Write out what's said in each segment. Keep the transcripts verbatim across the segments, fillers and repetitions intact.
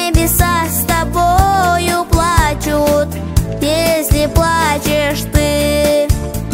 Небеса с тобою плачут, если плачешь ты.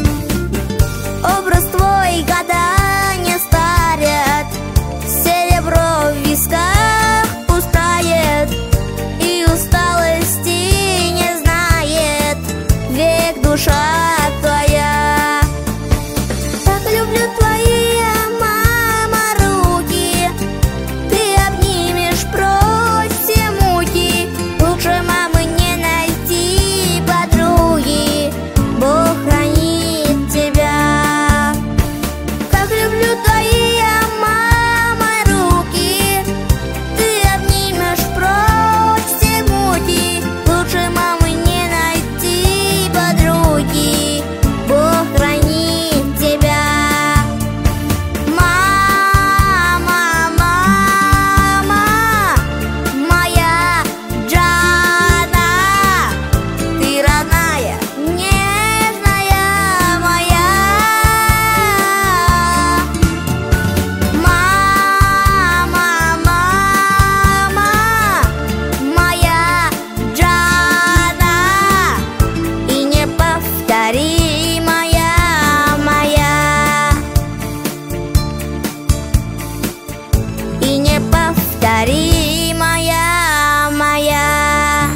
Образ твой года не старят, серебро в висках пускает, и усталости не знает век душа твоя. Так люблю твои, мама, руки, ты обнимешь прочь все муки. Лучше мамы не найти подруги, Бог хранит тебя. Как люблю твои, мама, руки, ты обнимешь прочь все муки. Лучше мамы не найти подруги, Бог хранит тебя. Мама, мама, моя Джана, ты родная, нежная моя. Мама, мама, моя Джана, и неповторимая моя, и неповторимая моя.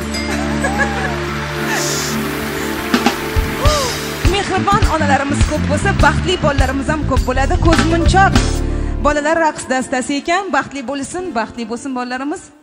Mehribon onalarimiz ko'p bo'lsa, baxtli bolalarimiz ham ko'p bo'ladi. Ko'zmunchoq bolalar raqs dastasi ekan. Baxtli bo'lsin, baxtli bo'lsin bolalarimiz.